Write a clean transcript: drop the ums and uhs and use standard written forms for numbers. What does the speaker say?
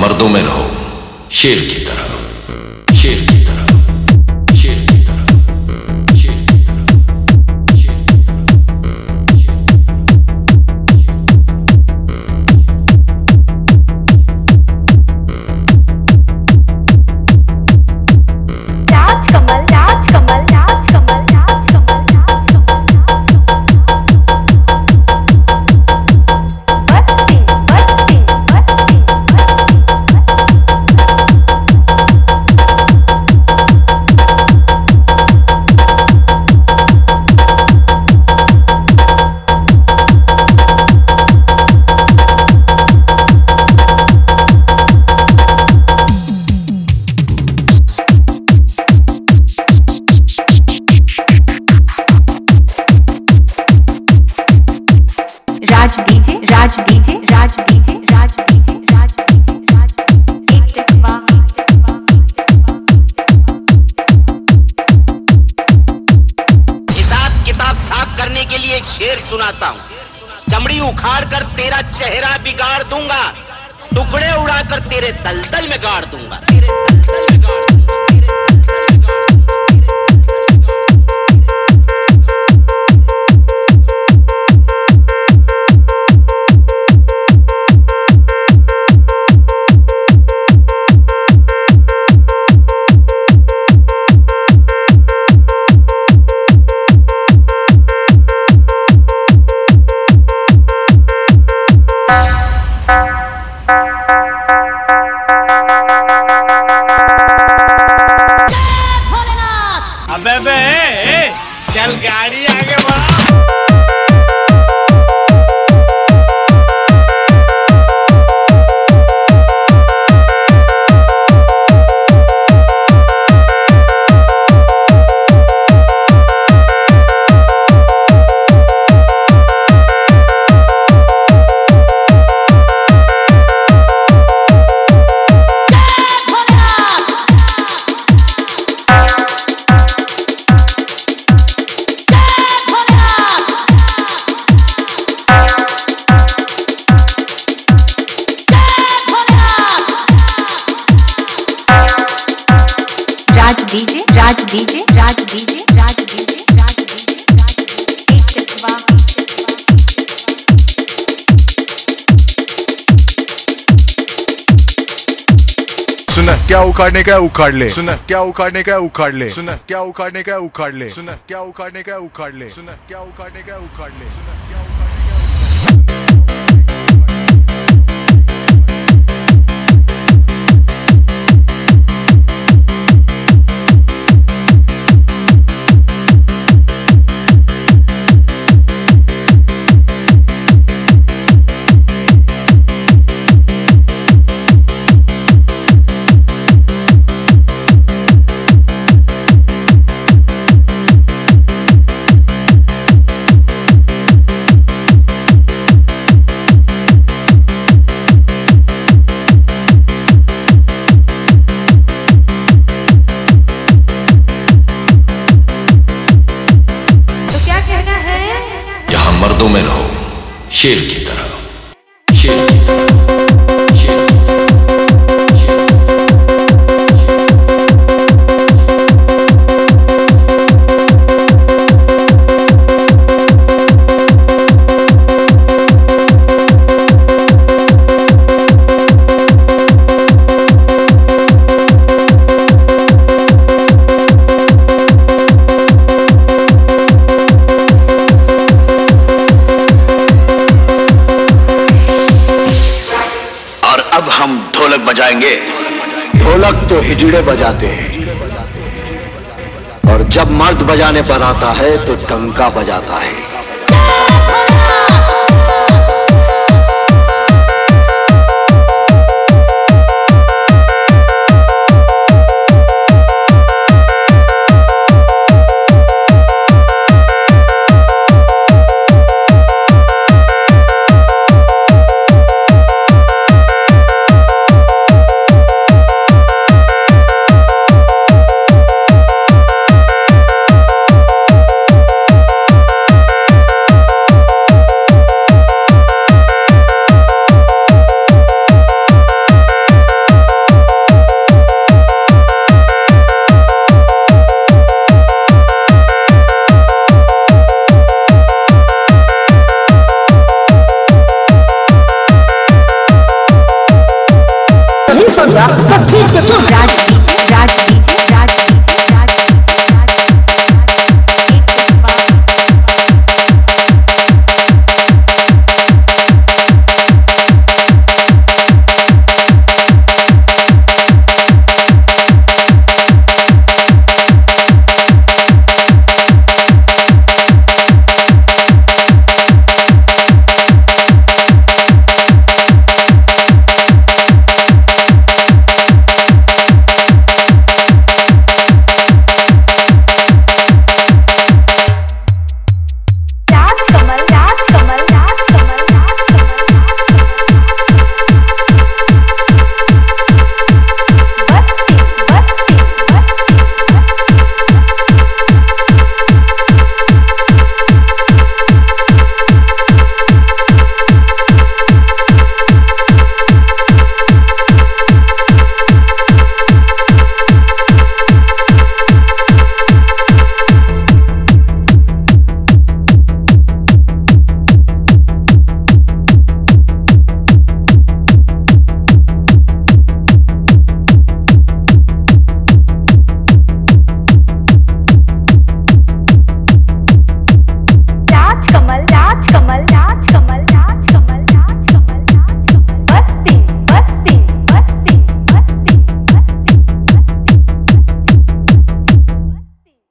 मर्दों में रहो शेर की तरह, शेर की तरह, शेर की तरह, शेर की तरह, शेर की राजकमल राजकमल राजकमल राजकमल बस्ती बस्ती बस्ती राज दीजिए राज दीजिए राज दीजिए राज दीजिए राज दीजिए राज दीजिए एक टकवा हिसाब किताब साफ करने के लिए एक शेर सुनाता हूँ। चमड़ी उखाड़ कर तेरा चेहरा बिगाड़ दूंगा, टुकड़े उड़ाकर तेरे दलदल में गाड़ दूंगा, तेरे दलदल में गाड़ दूंगा। अबे बे चल गाड़ी आगे बढ़ा। राज दीजिए राज दीजिए राज दीजिए राज दीजिए राज दीजिए राज दीजिए एक टकवा सुना क्या उखाड़ने का उखाड़ ले, सुना क्या उखाड़ने का उखाड़ ले, सुना क्या उखाड़ने का उखाड़ ले, सुना क्या उखाड़ने का उखाड़ ले, सुना क्या उखाड़ने का उखाड़ ले, सुना क्या उखाड़ने का मर्दों में रहो शेर की तरह, शेर की तरह, शेर की तरह, शेर की अब हम ढोलक बजाएंगे। ढोलक तो हिजड़े बजाते हैं और जब मर्द बजाने पर आता है तो डंका बजाता है।